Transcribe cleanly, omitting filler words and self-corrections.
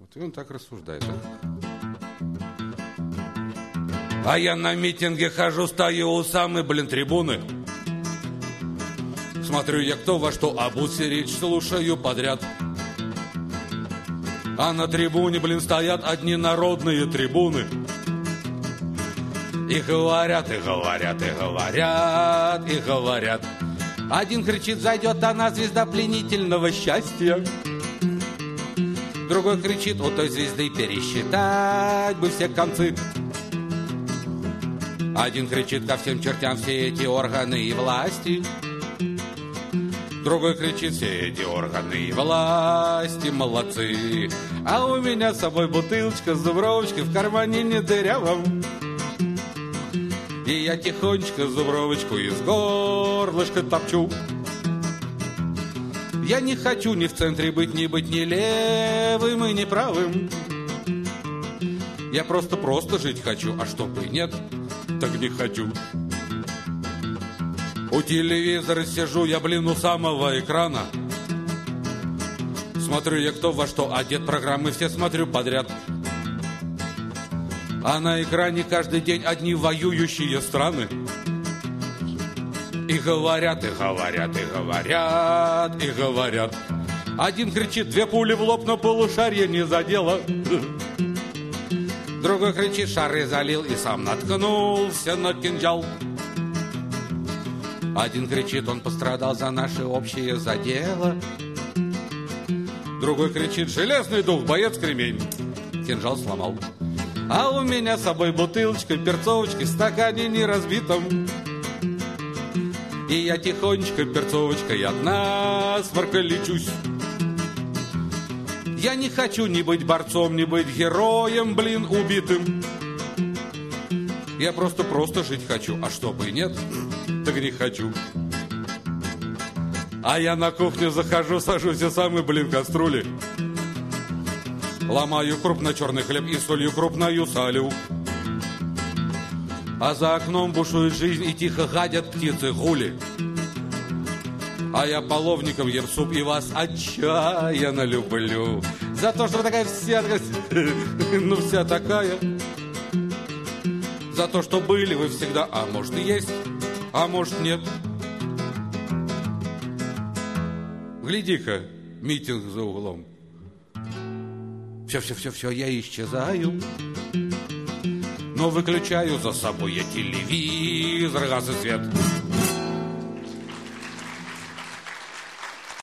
Вот. И он так рассуждает. А я на митинге хожу, стою у самой, трибуны. Смотрю я, кто во что обут, речь слушаю подряд. А на трибуне, стоят одни народные трибуны. И говорят, и говорят, и говорят, и говорят. Один кричит, зайдет она, звезда пленительного счастья. Другой кричит, у той звезды пересчитать бы все концы. Один кричит, ко всем чертям все эти органы и власти. Другой кричит, все эти органы и власти молодцы. А у меня с собой бутылочка с зубровочкой в кармане не дырявом. И я тихонечко зубровочку из горлышка топчу. Я не хочу ни в центре быть ни левым и ни правым. Я просто жить хочу, а чтобы нет, так не хочу. У телевизора сижу я, у самого экрана. Смотрю я, кто во что одет, программы все смотрю подряд. А на экране каждый день одни воюющие страны. И говорят, и говорят, и говорят, и говорят. Один кричит, 2 пули в лоб, но полушарие не задело. Другой кричит, шары залил и сам наткнулся на кинжал. Один кричит, он пострадал за наше общее задело. Другой кричит, железный дух, боец кремень, кинжал сломал. А у меня с собой бутылочка, перцовочки, в стакане не разбитом. И я тихонечко перцовочкой одна сморкалечусь. Я не хочу ни быть борцом, ни быть героем, убитым. Я просто жить хочу, а чтобы нет, так не хочу. А я на кухню захожу, сажусь и самый, кастрюли. Ломаю крупно-черный хлеб и солью крупною солю. А за окном бушует жизнь и тихо гадят птицы-гули. А я половником ем суп и вас отчаянно люблю. За то, что вы такая вся, вся такая. За то, что были вы всегда, а может и есть, а может нет. Гляди-ка, митинг за углом. Все, я исчезаю. Но выключаю за собой я телевизор, газ и свет.